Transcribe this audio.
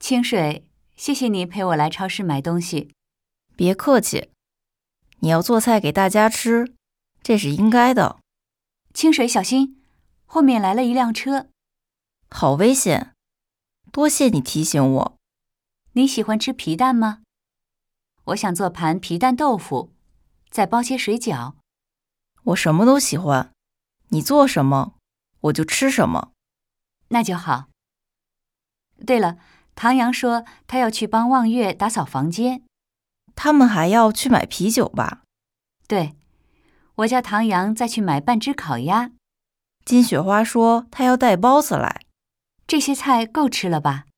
清水，谢谢你陪我来超市买东西。 别客气，你要做菜给大家吃，这是应该的。 清水，小心，后面来了一辆车。 好危险，多谢你提醒我。 你喜欢吃皮蛋吗？我想做盘皮蛋豆腐，再包些水饺。 我什么都喜欢，你做什么，我就吃什么。 那就好。对了，唐阳说他要去帮望月打扫房间。 他们还要去买啤酒吧？ 对，我叫唐阳再去买半只烤鸭。 金雪花说她要带包子来。 这些菜够吃了吧？